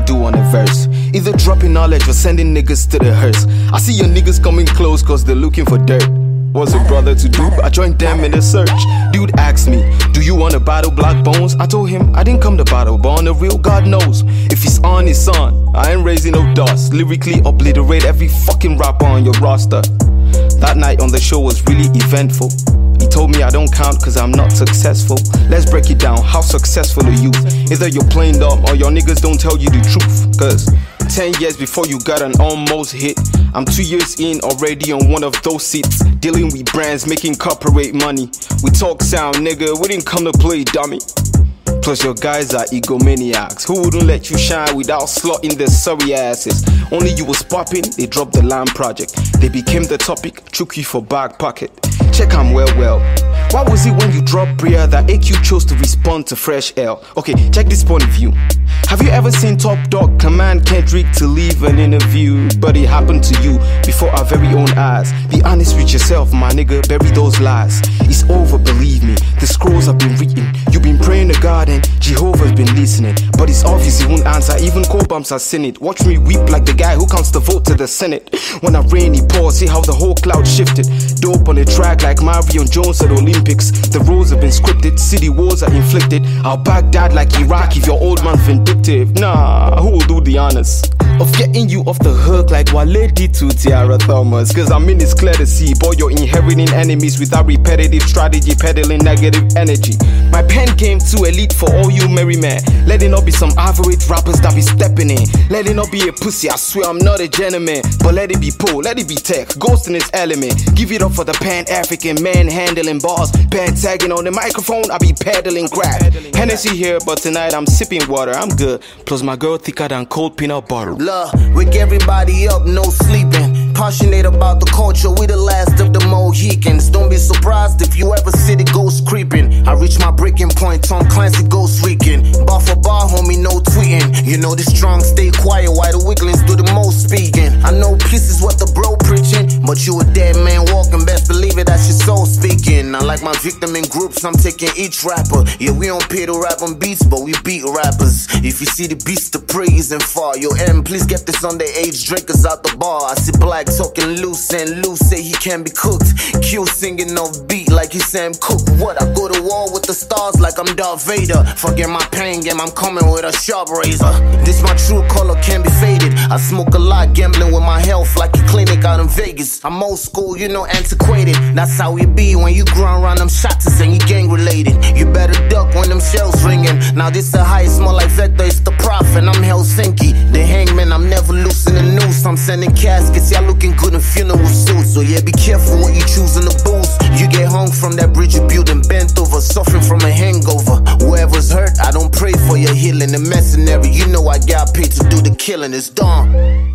do on a verse. Either dropping knowledge or sending niggas to the hearse. I see your niggas coming close cause they're looking for dirt. What's a brother to do? I joined them in the search. Dude asked me, do you want to battle Black Bones? I told him, I didn't come to battle, but on the real, God knows. If he's on, it's on. I ain't raising no dust. Lyrically obliterate every fucking rapper on your roster. That night on the show was really eventful. He told me I don't count cause I'm not successful. Let's break it down, how successful are you? Either you're playing dumb or your niggas don't tell you the truth. Cause 10 years before you got an almost hit, I'm 2 years in already on one of those seats. Dealing with brands, making corporate money. We talk sound, nigga, we didn't come to play, dummy. Plus your guys are egomaniacs who wouldn't let you shine without slotting their sorry asses. Only you was popping, they dropped the Lamb Project. They became the topic, took you for back pocket. Check I'm well. Why was it when you dropped Bria that AQ chose to respond to Fresh L? Okay, check this point of view. Have you ever seen Top Dog command Kendrick to leave an interview? But it happened to you before our very own eyes. Be honest with yourself, my nigga, bury those lies. It's over, believe me, the scrolls have been written. You've been praying to God and Jehovah's been listening. But it's obvious he won't answer, even cold bumps are seen it. Watch me weep like the guy who counts the vote to the Senate. When I rain, he pours, see how the whole cloud shifted. Dope on the track like Marion Jones at Olympics. The roles have been scripted, city wars are inflicted. I'll Baghdad like Iraq if your old man vindictive. Nah, who will do the honors of getting you off the hook like Wale did to Tiara Thomas? Cause I mean it's clear to see, boy, you're inheriting enemies without repetitive strategy, peddling negative energy. My pen came too elite for all you merry men. Let it not be some average rappers that be stepping in. Let it not be a pussy, I swear I'm not a gentleman. But let it be Poe, let it be tech, ghost in its element. Give it up for the Pan-African man handling bars. Pen tagging on the microphone, I be peddling crap. Hennessy here, but tonight I'm sipping water, I'm good. Plus my girl thicker than cold peanut butter. Love, wake everybody up, no sleeping. Passionate about the culture, we the last of the Mohicans. Don't be surprised if you ever see the ghost creeping. I reach my breaking point, Tom Clancy ghost reeking. Bar for bar, homie, no tweeting. You know the strong stay quiet, while the wigglings do the most speaking. I know peace is what the bro preaching, but you a dead man walking, best believe it, that's your soul speaking. I like my victim in groups, I'm taking each rapper. Yeah, we don't pay to rap on beats, but we beat rappers. If you see the beast, the praise and far. Yo, M, please get this underage drinkers out the bar. I see Black talking loose and loose say he can be cooked. Q singing off beat like he Sam Cooke. What? I go to war with the stars like I'm Darth Vader. Forget my pain game, I'm coming with a sharp razor. This my true color, can't be faded. I smoke a lot, gambling with my health like a clinic out in Vegas. I'm old school, you know, antiquated. That's how it be when you grow around them shots and you gang related. You better duck when them shells ringing. Now this the highest, more like Vector, it's the prophet. I'm Helsinki, the hangman, I'm never losing the noose. I'm sending caskets, y'all looking good in funeral suits. So yeah, be careful what you choose in the booth. You get hung from that bridge you built and bent over, suffering from a hangover. Whoever's hurt, I don't pray for your healing. The mercenary, you know I got paid to do the killing. It's done.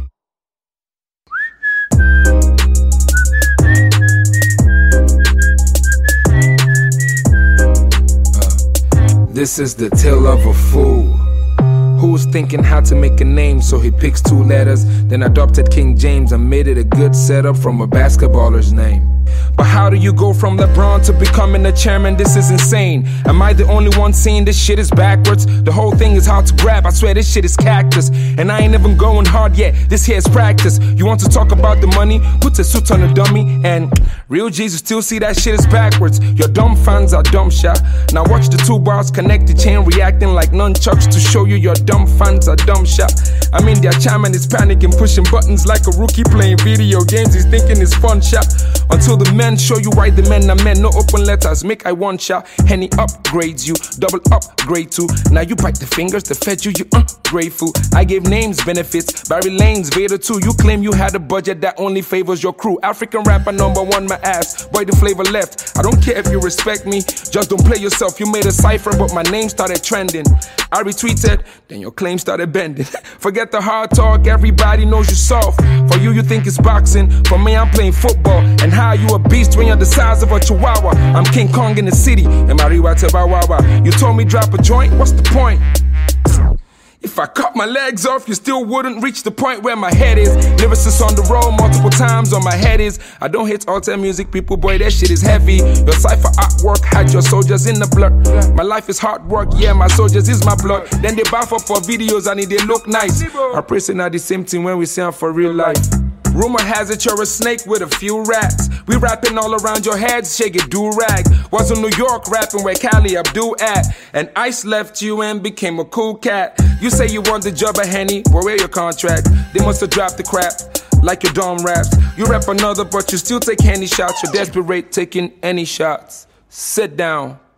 This is the tale of a fool who was thinking how to make a name, so he picks 2 letters, then adopted King James and made it a good setup from a basketballer's name. But how do you go from LeBron to becoming the chairman? This is insane. Am I the only one seeing this shit is backwards? The whole thing is hard to grab, I swear this shit is cactus. And I ain't even going hard yet, this here is practice. You want to talk about the money? Put a suit on a dummy. And real Jesus still see that shit is backwards. Your dumb fans are dumb shot. Now watch the 2 bars connect the chain, reacting like nunchucks to show you your dumb fans are dumb shot. I mean their chairman is panicking, pushing buttons like a rookie playing video games. He's thinking it's fun shot. Until the men show you why the men are men. No open letters, make I one shot. Henny upgrades you, double upgrade too. Now you bite the fingers that fed you, grateful. I gave names, benefits, Barry Lanes, Vader too. You claim you had a budget that only favors your crew. African rapper #1, my ass, boy the flavor left. I don't care if you respect me, just don't play yourself. You made a cipher but my name started trending. I retweeted, then your claim started bending. Forget the hard talk, everybody knows you soft. For you think it's boxing, for me I'm playing football. And how you a beast when you're the size of a chihuahua? I'm King Kong in the city, and Mariwa Tebawawa. You told me drop a joint, what's the point? If I cut my legs off, you still wouldn't reach the point where my head is. Lyricists on the road multiple times on my head is. I don't hate alter music, people, boy, that shit is heavy. Your cypher artwork had your soldiers in the blood. My life is hard work, yeah, my soldiers is my blood. Then they buff up for videos and they look nice. I pray say not the same thing when we say I'm for real life. Rumor has it you're a snake with a few rats. We rapping all around your heads, shake it do-rag. Was in New York rapping where Cali Abdul at. And Ice left you and became a cool cat. You say you want the job of Henny, well, where your contract? They must have dropped the crap, like your dumb raps. You rap another but you still take Henny shots. You're desperate taking any shots. Sit down.